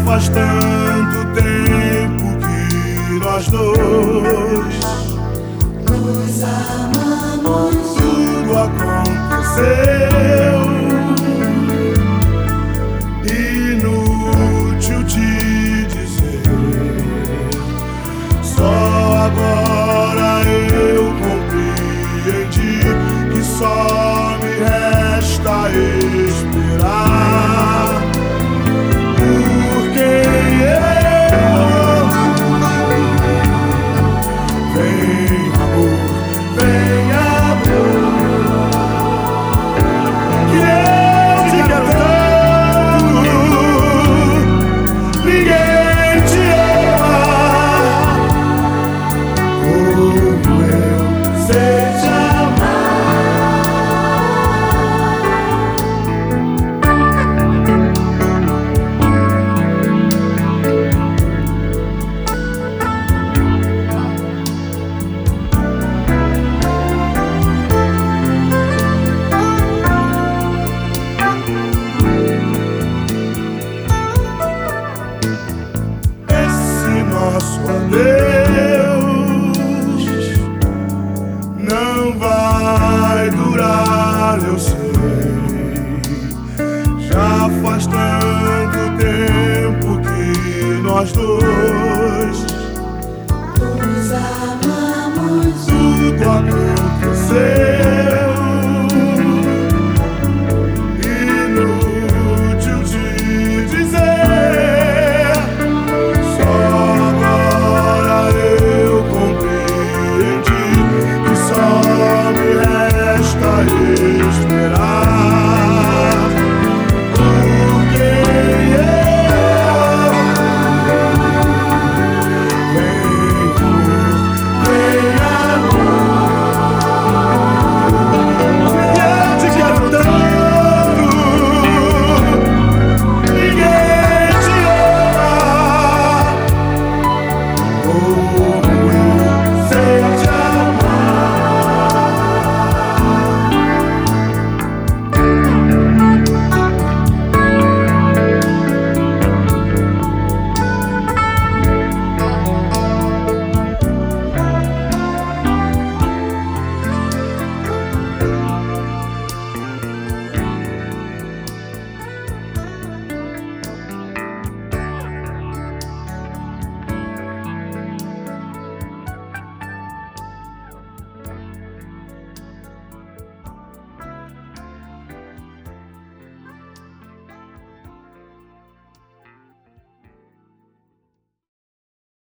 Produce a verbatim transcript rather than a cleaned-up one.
faz tanto tempo que nós dois nos amamos. Tudo aconteceu, inútil te dizer. Só agora eu compreendi que só me resta esperar. Porque eu vem amor, vem amor, que eu te quero tanto. Ninguém te ama como eu sei te amar. Esse nosso adeus não vai durar, eu sei. Já faz tanto tempo que nós dois Nos amamos. tudo aconteceu.